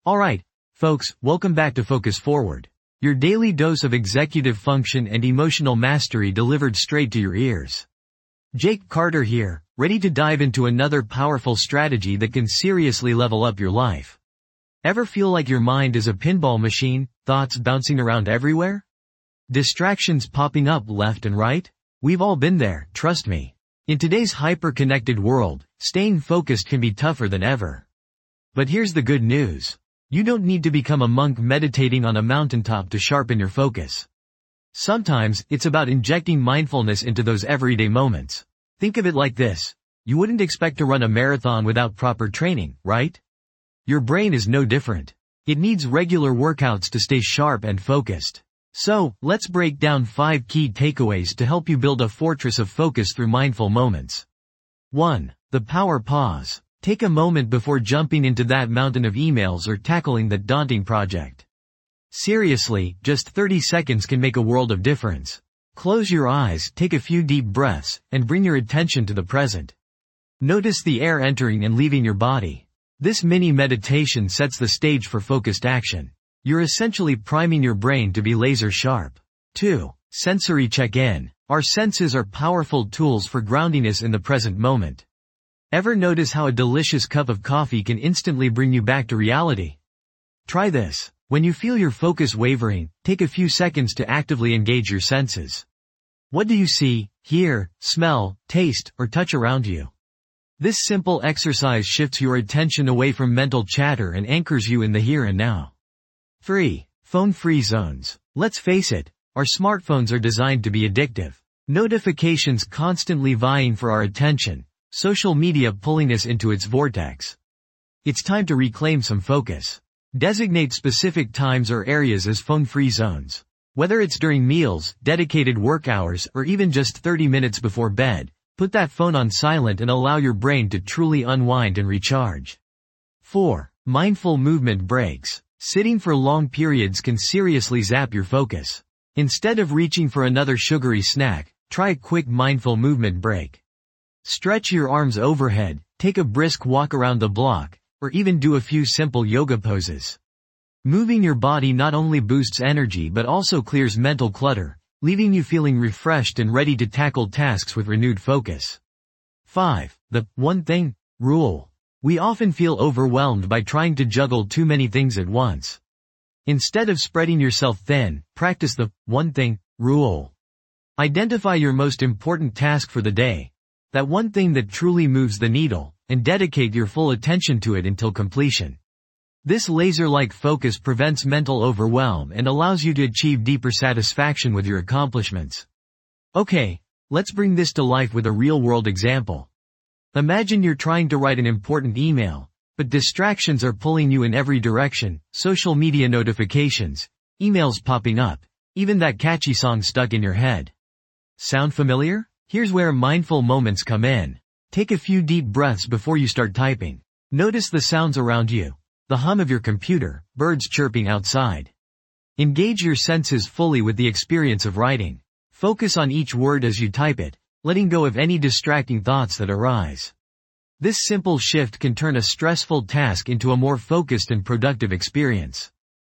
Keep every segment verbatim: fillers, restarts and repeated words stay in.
Alright, folks, welcome back to Focus Forward. Your daily dose of executive function and emotional mastery delivered straight to your ears. Jake Carter here, ready to dive into another powerful strategy that can seriously level up your life. Ever feel like your mind is a pinball machine, thoughts bouncing around everywhere? Distractions popping up left and right? We've all been there, trust me. In today's hyper-connected world, staying focused can be tougher than ever. But here's the good news. You don't need to become a monk meditating on a mountaintop to sharpen your focus. Sometimes, it's about injecting mindfulness into those everyday moments. Think of it like this. You wouldn't expect to run a marathon without proper training, right? Your brain is no different. It needs regular workouts to stay sharp and focused. So, let's break down five key takeaways to help you build a fortress of focus through mindful moments. one. The power pause. Take a moment before jumping into that mountain of emails or tackling that daunting project. Seriously, just thirty seconds can make a world of difference. Close your eyes, take a few deep breaths, and bring your attention to the present. Notice the air entering and leaving your body. This mini meditation sets the stage for focused action. You're essentially priming your brain to be laser sharp. two. Sensory check-in. Our senses are powerful tools for grounding us in the present moment. Ever notice how a delicious cup of coffee can instantly bring you back to reality? Try this. When you feel your focus wavering, take a few seconds to actively engage your senses. What do you see, hear, smell, taste, or touch around you? This simple exercise shifts your attention away from mental chatter and anchors you in the here and now. three. Phone-free zones. Let's face it, our smartphones are designed to be addictive. Notifications constantly vying for our attention. Social media pulling us into its vortex. It's time to reclaim some focus. Designate specific times or areas as phone-free zones. Whether it's during meals, dedicated work hours, or even just thirty minutes before bed, put that phone on silent and allow your brain to truly unwind and recharge. four. Mindful movement breaks. Sitting for long periods can seriously zap your focus. Instead of reaching for another sugary snack, try a quick mindful movement break. Stretch your arms overhead, take a brisk walk around the block, or even do a few simple yoga poses. Moving your body not only boosts energy but also clears mental clutter, leaving you feeling refreshed and ready to tackle tasks with renewed focus. five. The one thing rule. We often feel overwhelmed by trying to juggle too many things at once. Instead of spreading yourself thin, practice the one thing rule. Identify your most important task for the day. That one thing that truly moves the needle, and dedicate your full attention to it until completion. This laser-like focus prevents mental overwhelm and allows you to achieve deeper satisfaction with your accomplishments. Okay, let's bring this to life with a real-world example. Imagine you're trying to write an important email, but distractions are pulling you in every direction, social media notifications, emails popping up, even that catchy song stuck in your head. Sound familiar? Here's where mindful moments come in. Take a few deep breaths before you start typing. Notice the sounds around you. The hum of your computer, birds chirping outside. Engage your senses fully with the experience of writing. Focus on each word as you type it, letting go of any distracting thoughts that arise. This simple shift can turn a stressful task into a more focused and productive experience.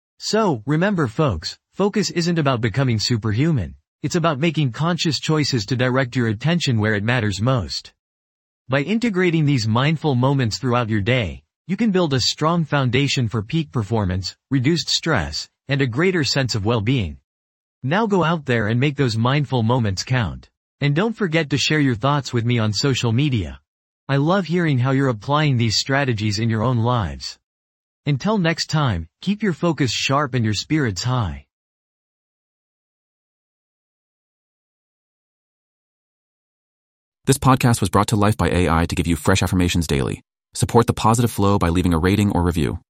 So, remember folks, focus isn't about becoming superhuman. It's about making conscious choices to direct your attention where it matters most. By integrating these mindful moments throughout your day, you can build a strong foundation for peak performance, reduced stress, and a greater sense of well-being. Now go out there and make those mindful moments count. And don't forget to share your thoughts with me on social media. I love hearing how you're applying these strategies in your own lives. Until next time, keep your focus sharp and your spirits high. This podcast was brought to life by A I to give you fresh affirmations daily. Support the positive flow by leaving a rating or review.